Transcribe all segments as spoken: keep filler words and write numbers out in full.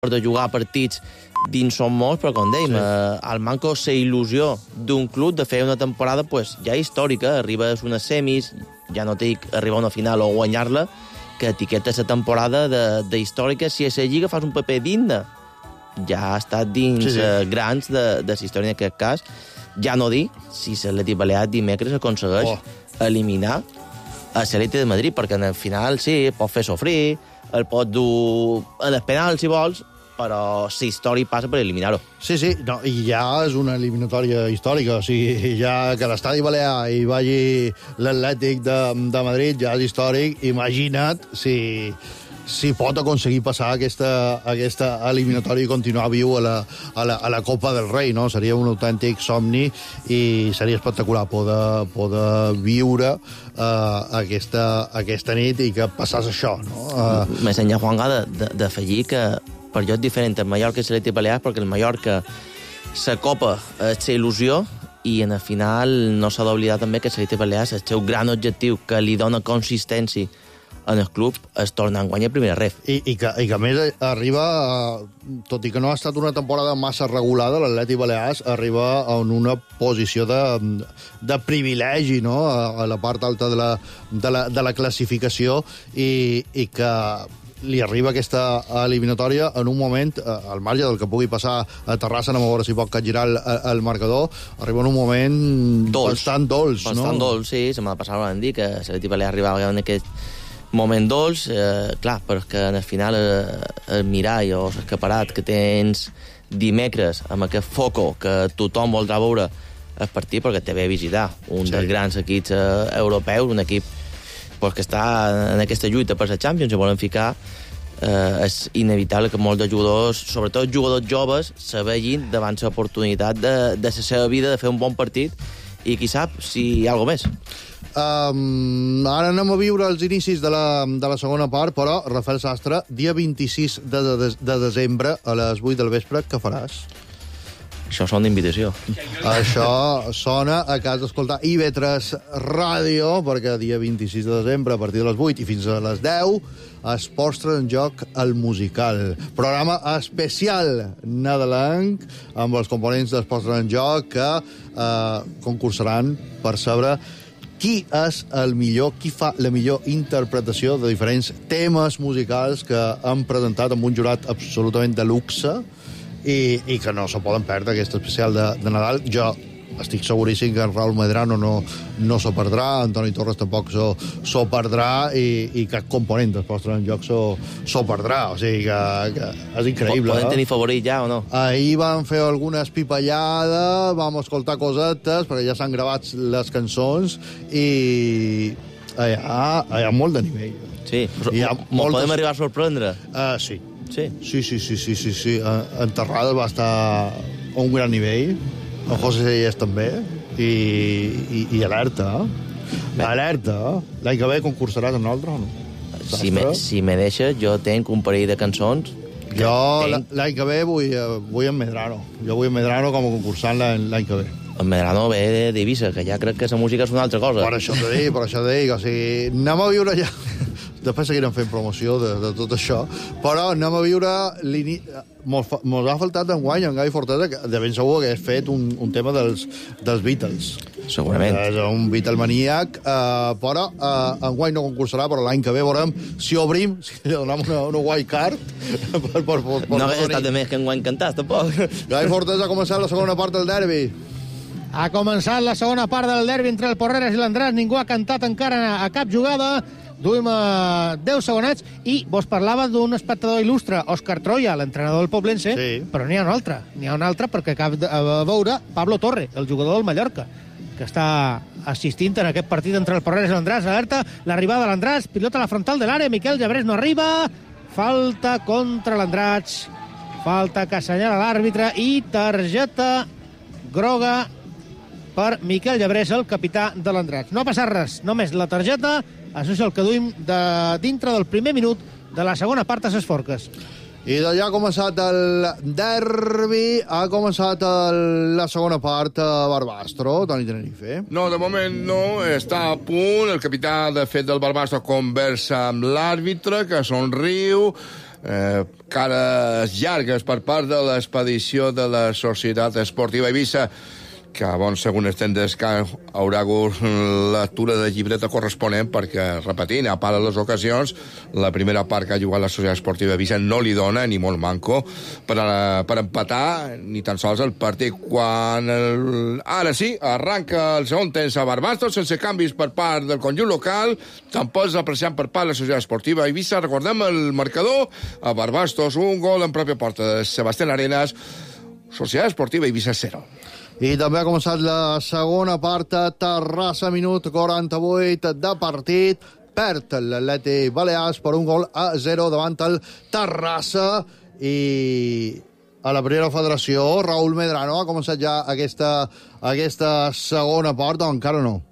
de jugar partits dins són molts, però com dèiem, sí. eh, el manco la il·lusió d'un club de fer una temporada pues, ja històrica, arribes unes semis, ja no dic arribar a una final o guanyar-la, que etiquetes la temporada de, de històrica, si a la Lliga fas un paper digne, ja ha estat dins sí, sí. Eh, grans de, de la història en aquest cas, ja no dir si l'Atlètic Balear dimecres aconsegueix oh. eliminar a l'Atlètic de Madrid, perquè en el final sí, pot fer sofrir, el pot dur en el penal si vols, però la història passa per eliminar-ho. Sí, sí, no, i ja és una eliminatòria històrica, o sigui, ja que l'Estadi Balear hi vagi l'Atlètic de, de Madrid ja és històric, imagina't si, si pot aconseguir passar aquesta, aquesta eliminatòria i continuar viu a la, a, la, a la Copa del Rei, no? Seria un autèntic somni i seria espectacular poder, poder viure uh, aquesta, aquesta nit i que passàs això, no? Uh... Més enllà, Juanga, d'afegir que per jo és diferent el Mallorca i l'Atlètic Balear, perquè el Mallorca la Copa és la il·lusió i en el final no s'ha d'oblidar també que l'Atlètic Balear el seu gran objectiu que li dona consistència en el club és tornar a guanyar primera ref. I, i, que, I que a més arriba, tot i que no ha estat una temporada massa regulada, l'Atlètic Balears arriba en una posició de, de privilegi, no?, a, a la part alta de la, de la, de la classificació i, i que li arriba aquesta eliminatòria en un moment, al marge del que pugui passar a Terrassa, anem a veure si pot capgirar el, el marcador, arriba en un moment dolç, bastant dolç, bastant no? Bastant dolç, sí, la setmana passada vam dir que l'Atlètic Balear arribava en aquest moment dolç, eh, clar, però que en el final eh, el mirall o l'escaparat que tens dimecres amb aquest foco que tothom voldrà veure el partit perquè te ve a visitar un sí. dels grans equips eh, europeus, un equip pues, que està en aquesta lluita per la Champions i volen ficar, eh, és inevitable que molts de jugadors, sobretot jugadors joves, se vegin davant l'oportunitat de, de la seva vida, de fer un bon partit i qui sap si hi ha alguna més. Um, ara anem a viure els inicis de la, de la segona part, però, Rafael Sastre, dia vint-i-sis de, de, de desembre a les vuit del vespre, què faràs? Això sona d'invitació. Això sona a cas d'escoltar I V tres Ràdio, perquè dia vint-i-sis de desembre, a partir de les vuit i fins a les deu, es posa en joc el musical. Programa especial nadalenc amb els components d'es posa en joc que eh, concursaran per saber qui és el millor, qui fa la millor interpretació de diferents temes musicals que han presentat amb un jurat absolutament de luxe i, i que no se poden perdre aquest especial de, de Nadal. Jo estic seguríssim que en Raúl Medrano no, no s'ho perdrà, Antoni Torres tampoc s'ho perdrà i, i cap component del postre en joc s'ho perdrà. O sigui que, que és increïble. Poden eh? tenir favorit ja o no? Ahir vam fer alguna espipallada, vam escoltar cosetes, perquè ja s'han gravat les cançons i hi ha, hi ha molt de nivell. Sí, però moltes... podem arribar a sorprendre? Uh, sí. Sí? Sí, sí, sí, sí, sí, sí. En Terrades va estar a un gran nivell, el José Sellés també, i, i, i alerta, eh? Alerta, eh? L'any que ve concursaràs amb nosaltres o no? Si me, si me deixes, jo tenc un parell de cançons. Jo l'any que ve vull, vull en Medrano. Jo vull en Medrano com a concursant l'any que ve. En Medrano ve d'Eivissa, que ja crec que la música és una altra cosa. Per això t'ho dic, per això t'ho dic. O sigui, anem a viure ja... Després seguirem fent promoció de, de tot això, però anem a viure... Mos ha faltat enguany en Gai Fortesa, que de ben segur que hagués fet un, un tema dels, dels Beatles. Segurament. És un Beatlemaníac, eh, però eh, enguany no concursarà, però l'any que ve veurem si obrim, si li donem una, una white card. Per, per, per, per no hagués estat de més que enguany cantàs, tampoc. Gai Fortesa ha començat la segona part del derbi. Ha començat la segona part del derbi entre el Porreres i l'Andràs. Ningú ha cantat encara a cap jugada. Duim a deu segonets i vos parlava d'un espectador il·lustre, Òscar Troia, l'entrenador del Poblense, sí. Però n'hi ha un altre. N'hi ha un altre perquè acaba de veure Pablo Torre, el jugador del Mallorca, que està assistint en aquest partit entre el Porreres i l'Andràs. Alerta, l'arribada de l'Andràs, pilota a la frontal de l'àrea, Miquel Llabrés no arriba, falta contra l'Andràs, falta que assenyala l'àrbitre i targeta groga per Miquel Llabrés, el capità de l'Andràs. No ha passat res, només la targeta. Això és el que duim de dintre del primer minut de la segona part a ses Forques. I d'allà ha començat el derbi, ha començat el, la segona part a Barbastro, Toni Tenerife. No, de moment no, està a punt. El capità, de fet, del Barbastro conversa amb l'àrbitre, que somriu. eh, cares llargues per part de l'expedició de la Societat Esportiva Eivissa, que, bon, segons estem descans, haurà hagut lectura de llibreta corresponent perquè, repetint, a part de les ocasions, la primera part que ha jugat la Societat Esportiva Eivissa no li dona, ni molt manco, per, a, per empatar ni tan sols el partit. Quan el, ara sí, arranca el segon temps a Barbastos, sense canvis per part del conjunt local, tampoc apreciant per part de la Societat Esportiva Eivissa. Recordem el marcador, a Barbastos, un gol en pròpia porta de Sebastián Arenas, Societat Esportiva Eivissa zero. I també ha començat la segona part a Terrassa, minut quaranta-vuit de partit. Perd l'Atleti Balears per un gol a zero davant el Terrassa. I a la primera federació, Raúl Medrano, ha començat ja aquesta, aquesta segona part, o encara no?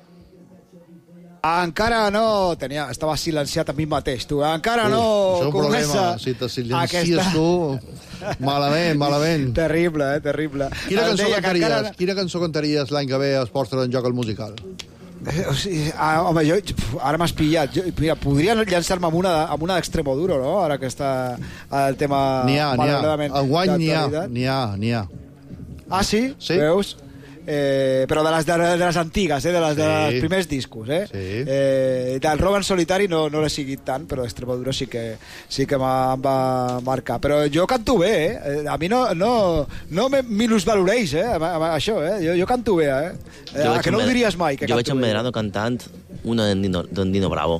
Encara no... Tenia, estava silenciat a mi mateix, tu. Encara Uf, no això és un comença... problema. Si te silencies aquesta... tu... Malament, malament. Terrible, eh? Terrible. Quina Em cançó deia que cantaries? encara... Quina cançó cantaries l'any que ve a Esports en Joc al musical? Eh, o sigui, ah, home, jo, ara m'has pillat. Jo, mira, podria llançar-me amb una, amb una d'Extremoduro, no? Ara que està el tema... N'hi ha, n'hi ha. Enguany n'hi ha, d'actualitat. n'hi ha, n'hi ha. Ah, sí? Sí. Veus? Eh, però de les, de, de les antigues, eh, de les, sí. dels primers discos, eh? Sí. Eh, del Rock en solitari no, no l'he seguit tant, però Extremoduro sí que, sí que em va marcar. Però jo canto bé, eh? A mi no, no, no minusvaloreix, eh? Amb, amb això, eh? Jo, jo canto bé, eh? eh jo que no ho diries mai, que jo canto veig en Medrano cantant una d'en Dino, Dino Bravo.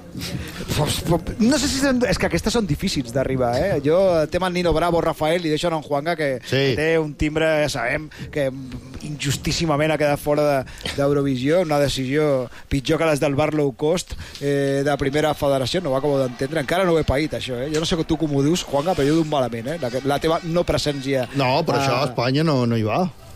No sé si són, és que aquestes són difícils d'arribar, eh? Jo, el tema Nino Bravo, Rafael, li deixo a en Juanga, que sí. té un timbre, ja sabem, que injustíssimament ha quedat fora d'Eurovisió, una decisió pitjor que les del bar low cost eh, de primera federació, no ho acabo d'entendre, encara no ho he paït, això, eh? Jo no sé tu com ho dius, Juanga, però jo ho dic malament, eh? La, la teva no presència... No, però a... això a Espanya no, no hi va.